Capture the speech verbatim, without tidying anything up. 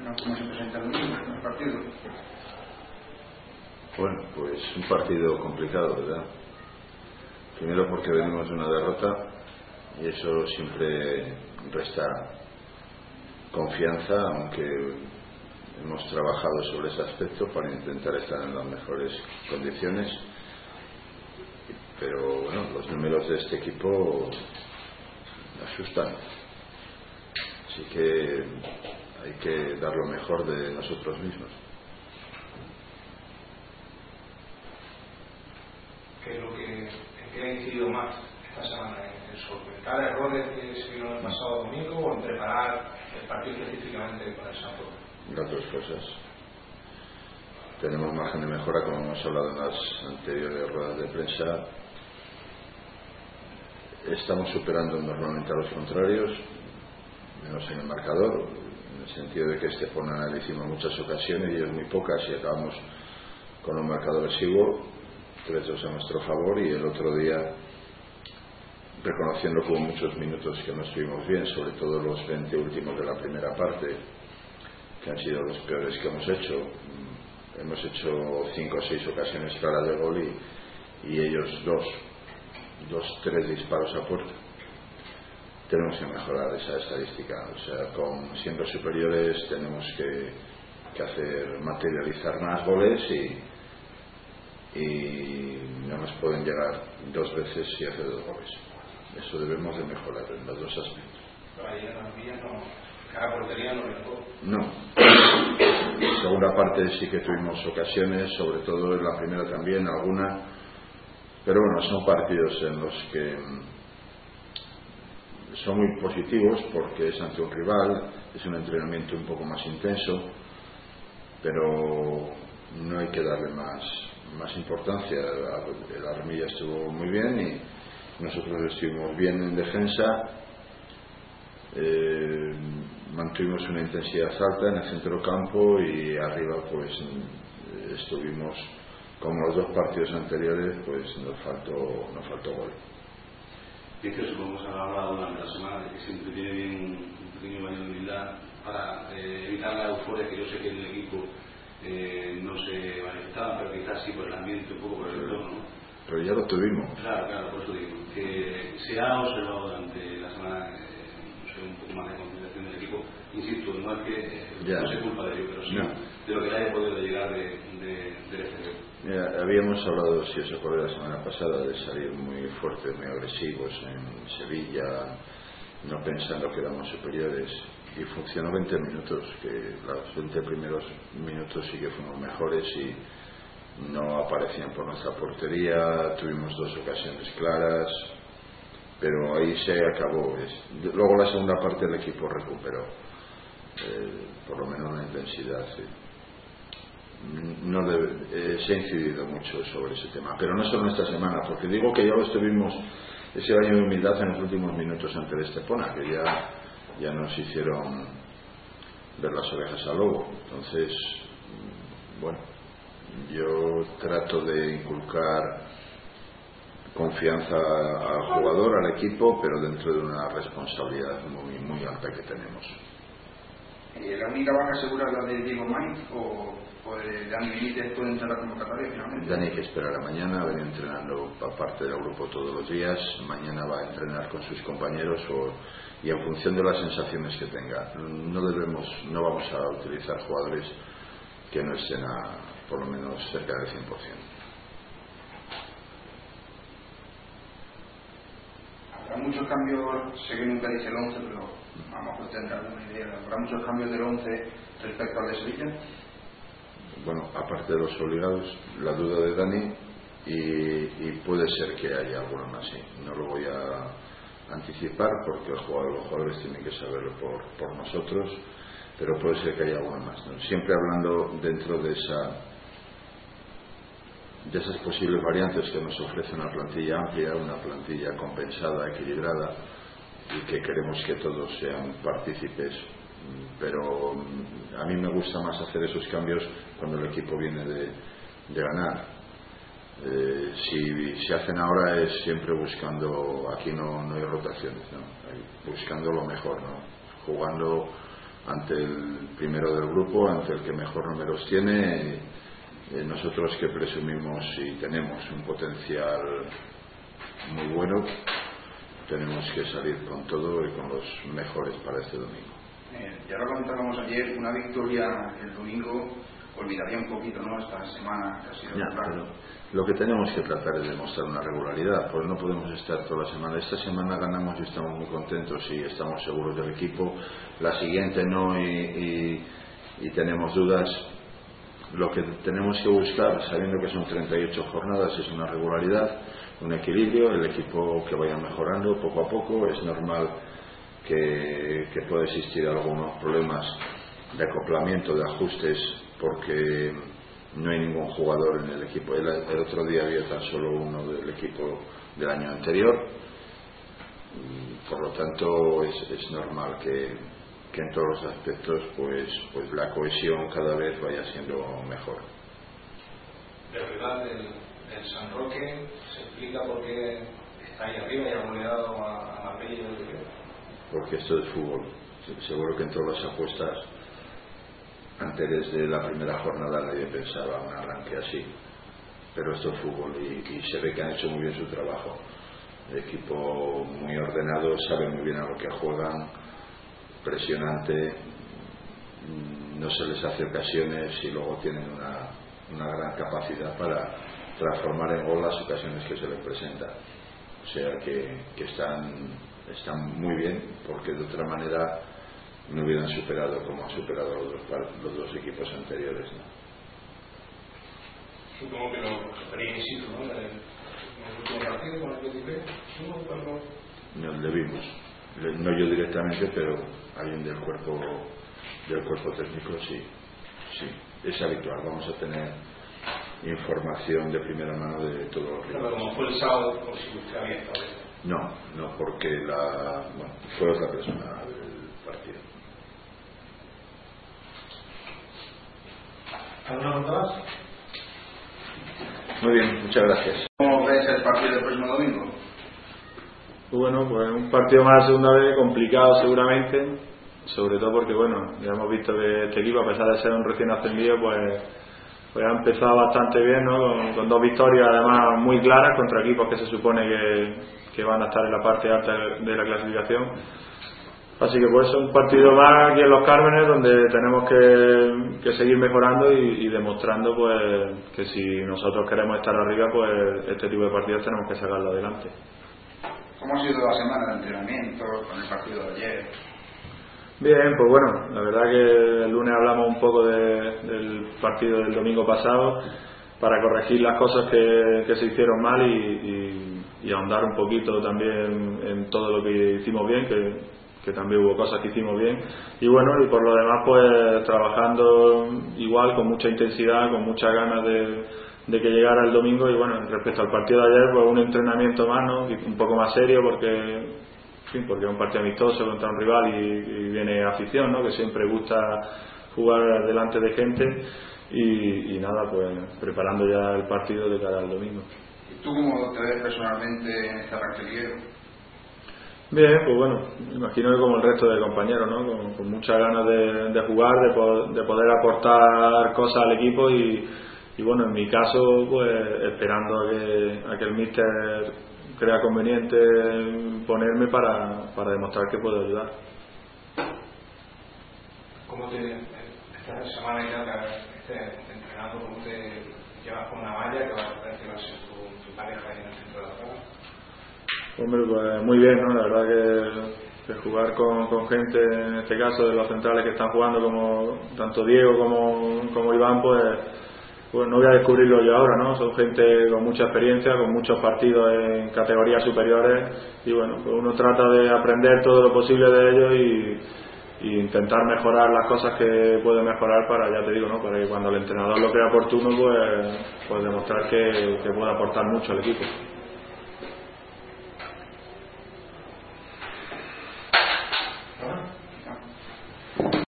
¿Cómo se presenta el domingo, el partido? Bueno, pues un partido complicado, ¿verdad? Primero porque venimos de una derrota y eso siempre resta confianza, aunque hemos trabajado sobre ese aspecto para intentar estar en las mejores condiciones, pero bueno, los números de este equipo asustan, así que hay que dar lo mejor de nosotros mismos. ¿Qué es lo que, en qué ha incidido más esta semana? ¿En solventar errores que se vieron el pasado domingo o en preparar el partido específicamente para el Santo? Las dos cosas. Tenemos margen de mejora, como hemos hablado en las anteriores ruedas de prensa. Estamos superando normalmente a los contrarios, menos en el marcador, en el sentido de que Estepona le hicimos muchas ocasiones y ellos muy pocas, y acabamos con un marcador exiguo, tres dos a nuestro favor, y el otro día, reconociendo que hubo muchos minutos que no estuvimos bien, sobre todo los veinte últimos de la primera parte, que han sido los peores que hemos hecho. Hemos hecho cinco o seis ocasiones claras de gol y, y ellos dos, dos, tres disparos a puerta. Tenemos que mejorar esa estadística, o sea, con siempre superiores tenemos que, que hacer materializar más goles y, y no nos pueden llegar dos veces y hacer dos goles. Eso debemos de mejorar en los dos aspectos. Pero ahí en las vías no, cada portería no le tocó. No. En segunda parte sí que tuvimos ocasiones, sobre todo en la primera también, alguna, pero bueno, son partidos en los que son muy positivos porque es ante un rival, es un entrenamiento un poco más intenso, pero no hay que darle más, más importancia. El Armilla estuvo muy bien y nosotros estuvimos bien en defensa. Eh, mantuvimos una intensidad alta en el centro campo y arriba pues estuvimos, como los dos partidos anteriores, pues nos faltó, nos faltó gol. Y es que eso, como hemos hablado durante la semana, de que siempre tiene bien un pequeño baño de humildad para eh, evitar la euforia, que yo sé que en el equipo eh, no se manifestaba, pero quizás sí por el ambiente, un poco por el entorno, ¿no? Pero ya lo tuvimos. Claro, claro, por eso digo, que se ha observado durante la semana eh, no sé, un poco más de concienciación del equipo. Insisto, no es que eh, no se culpa de ello, pero sí no. de lo que le haya podido llegar de, de, del exterior. Mira, habíamos hablado, si os acordáis, la semana pasada, de salir muy fuertes, muy agresivos en Sevilla, no pensando que éramos superiores, y funcionó veinte minutos, que los veinte primeros minutos sí que fuimos mejores y no aparecían por nuestra portería, tuvimos dos ocasiones claras, pero ahí se acabó. Luego la segunda parte el equipo recuperó, eh, por lo menos la intensidad, sí. No debe, eh, se ha incidido mucho sobre ese tema, pero no solo esta semana, porque digo que ya lo estuvimos, ese baño de humildad, en los últimos minutos ante el Estepona, que ya, ya nos hicieron ver las orejas al lobo. Entonces, bueno, yo trato de inculcar confianza al jugador, al equipo, pero dentro de una responsabilidad muy, muy alta que tenemos. ¿La única baja segura es la de Diego Mainz o, o de Dani Benítez puede entrar a la convocatoria finalmente? Dani hay que esperar a mañana, viene entrenando aparte del grupo todos los días, mañana va a entrenar con sus compañeros o, y en función de las sensaciones que tenga. No debemos, no vamos a utilizar jugadores que no estén a, por lo menos cerca del cien por ciento. ¿Habrá muchos cambios? Sé que nunca dice el once, pero vamos a tener alguna idea. ¿Habrá muchos cambios del once respecto al de Sevilla? Bueno, aparte de los obligados, la duda de Dani y, y puede ser que haya alguno más, sí. No lo voy a anticipar porque el jugador, los jugadores tienen que saberlo por, por nosotros, pero puede ser que haya alguno más, ¿no? Siempre hablando dentro de esa de esas posibles variantes que nos ofrece una plantilla amplia, una plantilla compensada, equilibrada, y que queremos que todos sean partícipes, pero a mí me gusta más hacer esos cambios cuando el equipo viene de, de ganar. Eh, si se hacen ahora es siempre buscando, aquí no, no hay rotaciones, ¿no? Buscando lo mejor, ¿no? Jugando ante el primero del grupo, ante el que mejor números tiene. Eh, nosotros que presumimos y tenemos un potencial muy bueno, tenemos que salir con todo y con los mejores para este domingo. Eh, ya lo comentábamos ayer, una victoria el domingo olvidaría un poquito, ¿no?, esta semana que ha sido ya, claro. Pero lo que tenemos que tratar es demostrar una regularidad, pues no podemos estar toda la semana. Esta semana ganamos y estamos muy contentos y estamos seguros del equipo, la siguiente no, y, y, y tenemos dudas. Lo que tenemos que buscar, sabiendo que son treinta y ocho jornadas, es una regularidad, un equilibrio, el equipo que vaya mejorando poco a poco. Es normal que, que pueda existir algunos problemas de acoplamiento, de ajustes, porque no hay ningún jugador en el equipo. El, el otro día había tan solo uno del equipo del año anterior, y por lo tanto es, es normal que, que en todos los aspectos pues, pues la cohesión cada vez vaya siendo mejor. El rival del, del San Roque se explica por qué está ahí arriba y ha goleado a, a Marbella y el Rivera. Porque esto es fútbol. Seguro que en todas las apuestas antes de la primera jornada nadie pensaba un arranque así, pero esto es fútbol y, y se ve que han hecho muy bien su trabajo. El equipo muy ordenado, sabe muy bien a lo que juegan, presionante, no se les hace ocasiones y luego tienen una, una gran capacidad para transformar en gol las ocasiones que se les presentan. O sea que, que están, están muy bien, porque de otra manera no hubieran superado como han superado los dos, los dos equipos anteriores, ¿no? Supongo que lo veréis in situ, ¿no? En el último partido con el P T P, ¿no? Nos le vimos, no yo directamente, pero alguien del cuerpo del cuerpo técnico, sí, sí, es habitual. Vamos a tener información de primera mano de todos los rivales. Pero como fue el sábado, por si usted había estado. No, no, porque la, bueno, fue otra persona del partido. ¿Alguna pregunta más? Muy bien, muchas gracias. ¿Cómo ves el partido del próximo domingo? Pues bueno, pues un partido más de segunda vez, complicado seguramente, sobre todo porque bueno, ya hemos visto que este equipo, a pesar de ser un recién ascendido, pues, pues ha empezado bastante bien, ¿no? Con, con dos victorias además muy claras contra equipos que se supone que, que van a estar en la parte alta de la clasificación. Así que pues es un partido más aquí en Los Cármenes, donde tenemos que, que seguir mejorando y, y demostrando pues que si nosotros queremos estar arriba, pues este tipo de partidos tenemos que sacarlo adelante. ¿Cómo ha sido la semana de entrenamiento con el partido de ayer? Bien, pues bueno, la verdad que el lunes hablamos un poco de, del partido del domingo pasado para corregir las cosas que, que se hicieron mal y, y, y ahondar un poquito también en todo lo que hicimos bien, que que también hubo cosas que hicimos bien, y bueno, y por lo demás pues trabajando igual, con mucha intensidad, con muchas ganas de, de que llegara el domingo. Y bueno, respecto al partido de ayer, pues un entrenamiento más, ¿no?, un poco más serio, porque en fin, porque es un partido amistoso contra un rival y, y viene afición, ¿no?, que siempre gusta jugar delante de gente, y, y nada, pues preparando ya el partido de cara al domingo. ¿Y tú cómo te ves personalmente en este arranque liguero? Bien, pues bueno, me imagino que como el resto de compañeros, ¿no?, con, con muchas ganas de, de jugar, de, po de poder aportar cosas al equipo y, y bueno, en mi caso, pues esperando a que, a que el míster crea conveniente ponerme para, para demostrar que puedo ayudar. ¿Cómo te, esta semana ya que estés entrenando, cómo te llevas con una malla que va a parece que va a ser tu, tu pareja ahí en el centro de la zona? Hombre, pues muy bien, ¿no? La verdad que, que jugar con, con gente, en este caso de los centrales que están jugando, como tanto Diego como, como Iván, pues, pues no voy a descubrirlo yo ahora, ¿no? Son gente con mucha experiencia, con muchos partidos en categorías superiores, y bueno, pues uno trata de aprender todo lo posible de ellos y, y intentar mejorar las cosas que puede mejorar para, ya te digo, ¿no?, para que cuando el entrenador lo crea oportuno, pues, pues demostrar que, que puede aportar mucho al equipo.